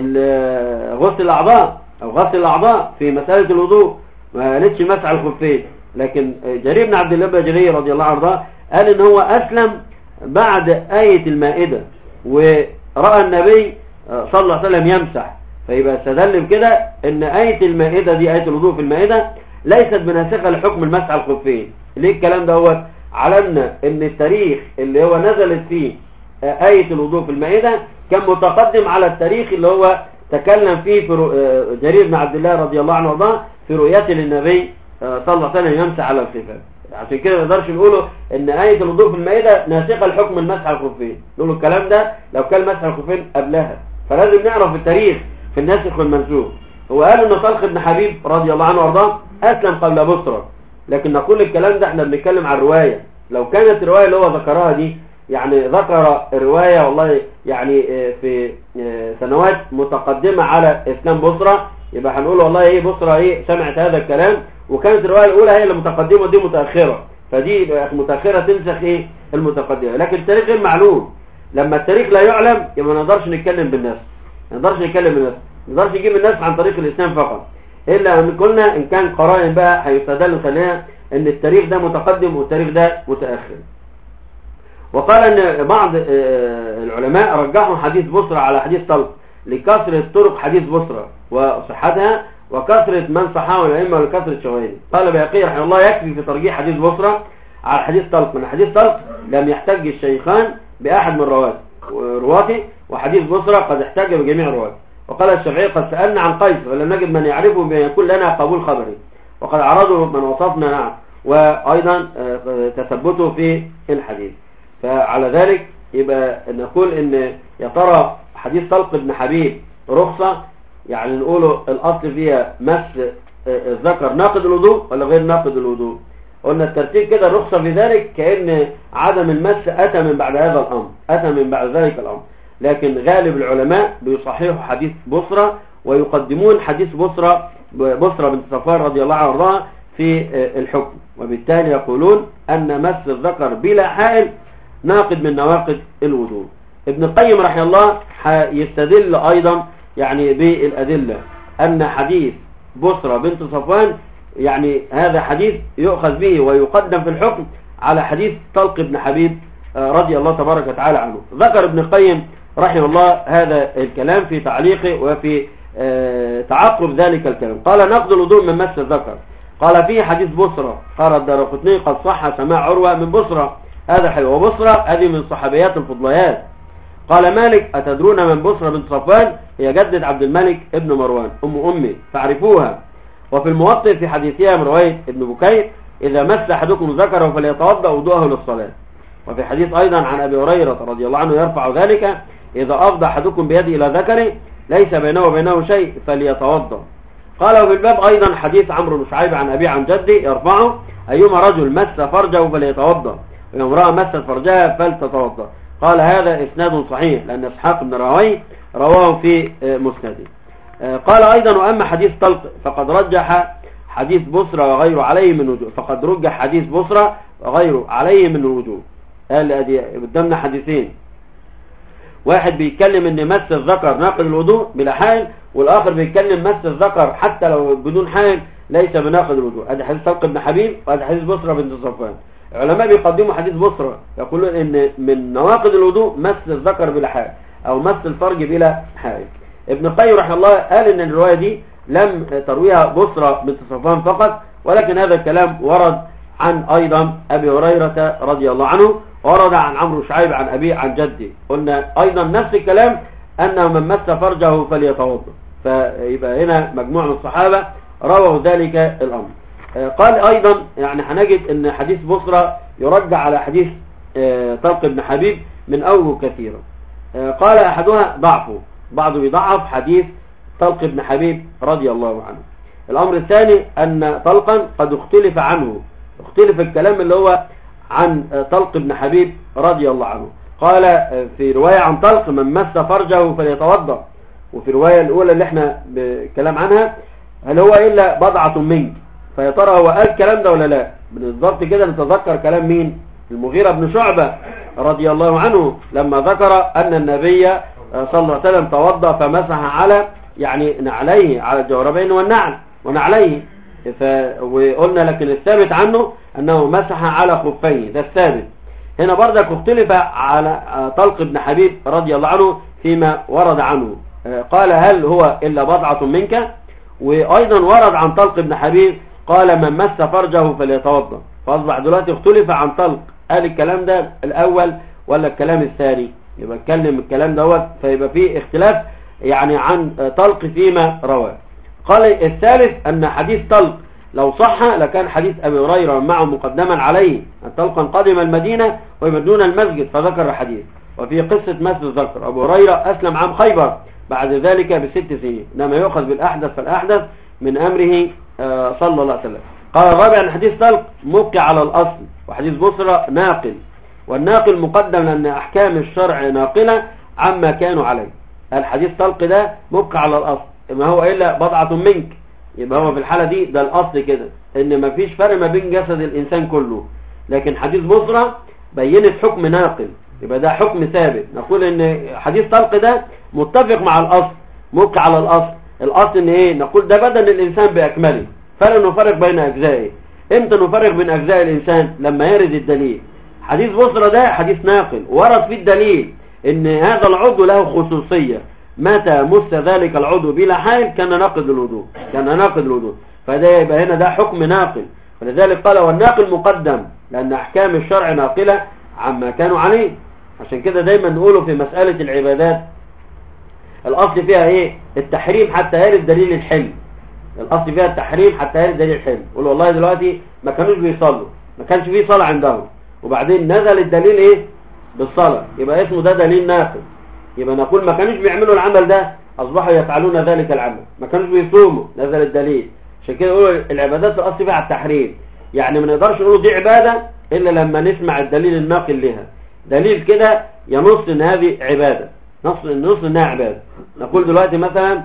غسل الأعضاء أو غسل الأعضاء في مسألة الوضوء، ما قالتش مسح الخفين. لكن جرير بن عبد الله البجلي رضي الله عنه قال إن هو أسلم بعد آية المائدة ورأى النبي صلى الله عليه وسلم يمسح، فيبقى استدل كده إن آية المائدة دي آية الوضوء في المائدة ليست بناسخة لحكم المسح على الخفين. ليه الكلام ده؟ هو علمنا ان التاريخ اللي هو نزلت فيه آية الوضوء في المائدة كان متقدم على التاريخ اللي هو تكلم فيه في جرير بن عبد الله رضي الله عنه وارضاه في رؤيته للنبي صلى الله عليه وسلم يمسح على الخفين. عشان كده ما نقدرش نقوله ان آية الوضوء في المائدة ناسخة لحكم المسح على الخفين، نقول الكلام ده لو كان مسح على الخفين قبلها. فلازم نعرف التاريخ في الناسخ والمنسوخ. هو قال ان طلق بن حبيب رضي الله عنه وارضاه اسلم قبل بصرى، لكن نقول الكلام ده احنا بنتكلم عن الرواية. لو كانت الرواية اللي هو ذكرها دي يعني ذكر الرواية والله يعني في سنوات متقدمة على اسلام بصرى، يبقى هنقول والله ايه بصرى ايه سمعت هذا الكلام، وكانت الرواية الاولى هي اللي متقدمة ودي متأخرة، فدي متأخرة تنسخ ايه المتقدمة. لكن التاريخ غير معلوم. لما التاريخ لا يعلم يبقى ما نقدرش نتكلم بالناس، ما نقدرش نتكلم بالناس، ما نقدرش نجيب الناس عن طريق الاسلام فقط، الا ان قلنا ان كان قرائن بقى هيستدل خلينا ان التاريخ ده متقدم والتاريخ ده متأخر. وقال ان بعض العلماء رجحوا حديث بصرى على حديث طلق لكثرة طرق حديث بصرى وصحتها وكثرة من صححه الائمه ولكثرة شواهده. قال بيقي رحمه الله يكفي في ترجيح حديث بصرى على حديث طلق من حديث طلق لم يحتج الشيخان بأحد من رواته رواته وحديث بصرى قد احتج بجميع رواته. وقال الشافعي قد سألنا عن قيس ولم نجد من يعرفه بأن يكون لنا قبول خبري، وقد عرضوا من وصفنا نعم وأيضا تثبته في الحديث. فعلى ذلك يبقى نقول ان يا ترى حديث طلق بن حبيب رخصة، يعني نقوله الأصل فيها مس الذكر ناقض الوضوء ولا غير ناقض الوضوء؟ قلنا الترتيب كده الرخصة في ذلك كأن عدم المس أتى من بعد هذا الأمر، أتى من بعد ذلك الأمر. لكن غالب العلماء بيصححوا حديث بصرى ويقدمون حديث بصرى بصرى بنت صفوان رضي الله عنها في الحكم، وبالتالي يقولون أن مس الذكر بلا حائل ناقض من نواقض الوضوء. ابن القيم رحمه الله يستدل أيضا يعني بالأدلة أن حديث بصرى بنت صفوان يعني هذا حديث يؤخذ به ويقدم في الحكم على حديث طلق بن حبيب رضي الله تبارك وتعالى عنه. ذكر ابن القيم رحمه الله هذا الكلام في تعليقه وفي تعقب ذلك الكلام. قال نقض الوضوء من مس الذكر. قال فيه حديث بصرى قال الدارقطني قد صح سماع عروة من بصرى هذا حلو، وبصرى هذه من صحابيات الفضليات. قال مالك أتدرون من بصرى بنت صفوان؟ هي جدة عبد الملك ابن مروان أم أمي فاعرفوها. وفي الموطئ في حديثها من رواية ابن بكير إذا مس أحدكم ذكره فليتوضأ وضوءه للصلاة. وفي حديث أيضا عن أبي هريرة رضي الله عنه يرفع ذلك إذا أفضى أحدكم بيده إلى ذكره ليس بينه وبينه شيء فليتوضأ. قال وفي الباب أيضا حديث عمرو بن شعيب عن أبي عن جدي يرفعه أيما رجل مس فرجه فليتوضأ ويوم امرأة مست فرجها فلتتوضأ. قال هذا إسناد صحيح لأن إسحاق بن راهويه رواه في مسنده. قال أيضا وأما حديث طلق فقد رجح حديث بصرى وغيره عليه من وجوه فقد رجح حديث بصرى وغيره عليه من وجوه. قال ادي قدامنا حديثين، واحد بيتكلم ان مس الذكر ناقض الوضوء بلا حائل، والاخر بيتكلم مس الذكر حتى لو بدون حائل ليس بناقض الوضوء. ادي حديث طلق بن حبيب وادي حديث بصرى بنت صفوان. العلماء بيقدموا حديث بصرى يقولون ان من نواقض الوضوء مس الذكر بلا حائل او مس الفرج بلا حائل. ابن القيم رحمه الله قال ان الروايه دي لم ترويها بصرى بنت صفوان فقط، ولكن هذا الكلام ورد عن ايضا ابي هريره رضي الله عنه، ورد عن عمرو شعيب عن ابي عن جدي. قلنا ايضا نفس الكلام انه من مس فرجه فليتوضا. فيبقى هنا مجموعه من الصحابه رووا ذلك الامر. قال ايضا يعني هنجد ان حديث بصرى يرجع على حديث طلق بن حبيب من اوجه كثيره. قال احدها ضعفه، بعضه يضعف حديث طلق بن حبيب رضي الله عنه. الامر الثاني ان طلقا قد اختلف عنه، اختلف الكلام اللي هو عن طلق بن حبيب رضي الله عنه. قال في رواية عن طلق من مس فرجه فليتوضا، وفي الرواية الاولى اللي احنا بكلام عنها هل هو الا بضعة منك. فيا ترى هو قال الكلام ده ولا لا؟ بالضبط كده نتذكر كلام مين؟ المغيرة بن شعبة رضي الله عنه لما ذكر ان النبي صلى الله عليه وسلم توضا فمسح على يعني نعليه على الجوربين والنعل ونعليه. وقلنا لكن الثابت عنه انه مسح على خفيه، ده الثابت. هنا برضك اختلف على طلق بن حبيب رضي الله عنه فيما ورد عنه. قال هل هو الا بضعة منك؟ وايضا ورد عن طلق بن حبيب قال من مس فرجه فليتوضا. فاصبح دلوقتي اختلف عن طلق، قال الكلام ده الاول ولا الكلام الثاني؟ يبقى اتكلم الكلام دوت، فيبقى فيه اختلاف يعني عن طلق فيما رواه. قال الثالث ان حديث طلق لو صح لكان حديث ابي هريره معه مقدما عليه ان طلقا قدم المدينه ويمدون المسجد فذكر الحديث. وفي قصه مس الذكر ابو هريره اسلم عام خيبر بعد ذلك بست سنين، انما يؤخذ بالاحدث فالاحدث من امره صلى الله عليه وسلم. قال الرابع ان حديث طلق مبقي على الاصل، وحديث بصرى ناقل، والناقل مقدم لان احكام الشرع ناقله عما كانوا عليه. الحديث طلق ده مبقي على الاصل، ما هو الا بضعه منك، يبقى هو في الحاله دي ده الاصل كده ان ما فيش فرق ما بين جسد الانسان كله. لكن حديث بصرى بينت حكم ناقل، يبقى ده حكم ثابت. نقول ان حديث طلق ده متفق مع الاصل، مبقي على الاصل. الاصل ان ايه؟ نقول ده بدن الانسان باكمله، فلا نفرق بين اجزائه. امتى نفرق بين اجزاء الانسان؟ لما يرد الدليل. حديث بصرى ده حديث ناقل ورد فيه الدليل ان هذا العضو له خصوصية، متى مس ذلك العضو بلا حائل كان ناقض الوضوء، كان ناقض الوضوء. فده يبقى هنا ده حكم ناقل، ولذلك قال والناقل مقدم لان احكام الشرع ناقلة عما كانوا عليه. عشان كده دايما نقوله في مسألة العبادات الاصل فيها ايه؟ التحريم حتى يرد دليل الحل. الاصل فيها التحريم حتى يرد دليل الحل. قول والله دلوقتي ما كانوش بيصلوا، ما كانش فيه صلاة عندهم، وبعدين نزل الدليل ايه؟ بالصلاة، يبقى اسمه ده دليل ناقل. يبقى نقول ما كانوش بيعملوا العمل ده اصبحوا يفعلون ذلك العمل، ما كانوش بيصوموا نزل الدليل. عشان كده يقولوا العبادات الاصل فيها التحريم، يعني ما نقدرش نقول دي عبادة الا لما نسمع الدليل الناقل لها، دليل كده ينص ان هذه عبادة، نص نص انها عبادة. نقول دلوقتي مثلا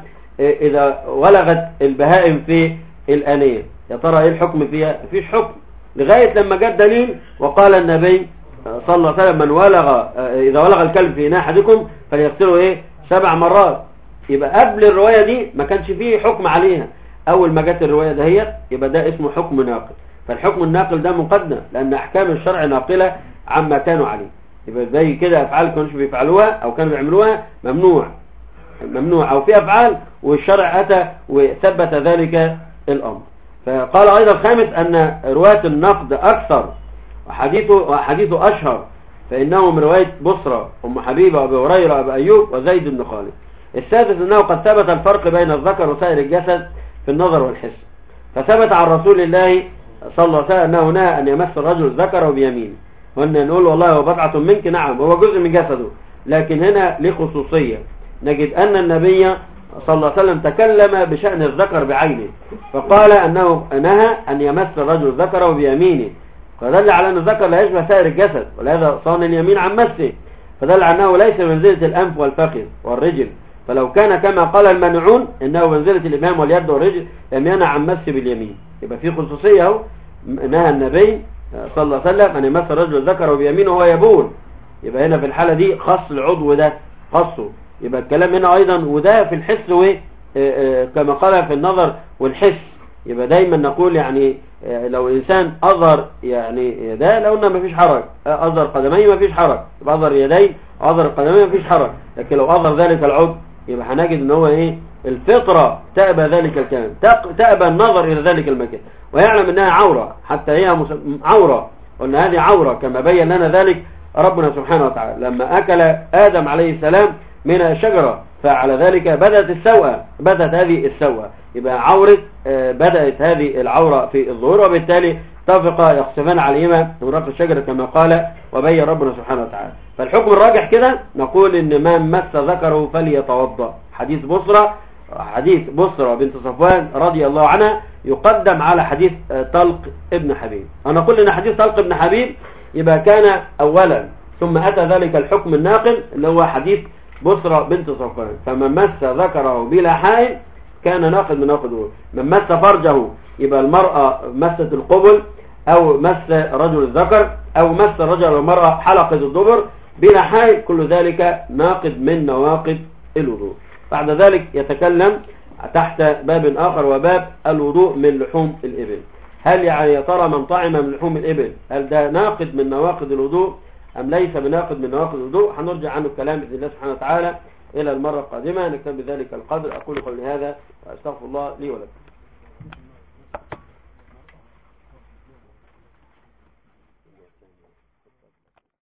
اذا ولغت البهائم في الانية يا ترى ايه الحكم فيها؟ مفيش حكم لغاية لما جاء دليل وقال النبي صلى الله عليه وسلم من ولغ اذا ولغ الكلب في اناء احدكم فليغسله ايه؟ سبع مرات. يبقى قبل الرواية دي ما كانش فيه حكم عليها، اول ما جت الرواية دهيت يبقى ده اسمه حكم ناقل. فالحكم الناقل ده مقدم لان احكام الشرع ناقلة عما كانوا عليه. يبقى زي كده افعال كانوش بيفعلوها او كانوا بيعملوها ممنوع، ممنوع او في افعال والشرع اتى وثبت ذلك الامر. فقال ايضا الخامس ان رواية النقد اكثر وحديثه وحديثه اشهر، فانه من رواية بصرى ام حبيبة وابي هريرة وابي ايوب وزيد بن خالد. السادس انه قد ثبت الفرق بين الذكر وسائر الجسد في النظر والحس، فثبت عن رسول الله صلى الله عليه وسلم انه نهى ان يمس الرجل ذكره بيمينه. وان نقول والله هو بضعة منك، نعم هو جزء من جسده، لكن هنا له خصوصية. نجد ان النبي صلى الله عليه وسلم تكلم بشأن الذكر بعينه، فقال انه نهى ان يمس الرجل ذكره بيمينه، فدل على ان الذكر لا يشبه سائر الجسد، ولهذا صان اليمين عن مسه، فدل على انه ليس منزلة الانف والفخذ والرجل. فلو كان كما قال المانعون انه منزلة الامام واليد والرجل لم ينع عن مس باليمين. يبقى في خصوصية اهو، نهى النبي صلى الله عليه وسلم ان يمس الرجل ذكره بيمينه وهو يبول. يبقى هنا في الحالة دي خص العضو ده خصه. يبقى الكلام هنا ايضا وده في الحس وكما قال في النظر والحس. يبقى دايما نقول يعني لو الانسان اظهر يعني ده لو قلنا مفيش حرج، اظهر قدميه مفيش حرج، يبقى اظهر يديه اظهر القدميه مفيش حرج. لكن لو اظهر ذلك العضو يبقى هنجد ان هو ايه؟ الفطره تأبى ذلك الكلام، تأبى النظر الى ذلك المكان، ويعلم انها عوره، حتى هي عوره، قلنا هذه عوره كما بين لنا ذلك ربنا سبحانه وتعالى لما اكل ادم عليه السلام من الشجره، فعلى ذلك بدأت السوءة، بدأت هذه السوءة. يبقى عورة بدأت هذه العورة في الظهور، وبالتالي اتفق يخصفان عليهما ورق الشجرة كما قال وبين ربنا سبحانه وتعالى. فالحكم الراجح كده نقول ان من مس ذكره فليتوضأ. حديث بصرى حديث بصرى بنت صفوان رضي الله عنها يقدم على حديث طلق ابن حبيب. أنا أقول ان حديث طلق ابن حبيب يبقى كان أولا، ثم أتى ذلك الحكم الناقل اللي هو حديث بصرى بنت صفوان. فمن مس ذكره بلا حائل كان ناقض من ناقض الوضوء. من مس فرجه يبقى المرأة مست القبل او مس رجل الذكر او مس رجل المرأة حلقة الدبر بلا حائل، كل ذلك ناقض من نواقض الوضوء. بعد ذلك يتكلم تحت باب آخر وباب الوضوء من لحوم الإبل. هل يعني يا ترى من طعم من لحوم الإبل هل ده ناقض من نواقض الوضوء أم ليس بناقض من نواقض الوضوء؟ هنرجع عنه الكلام بإذن الله سبحانه وتعالى إلى المرة القادمة. نكتب بذلك القدر. أقول قولي هذا وأستغفر الله لي ولكم.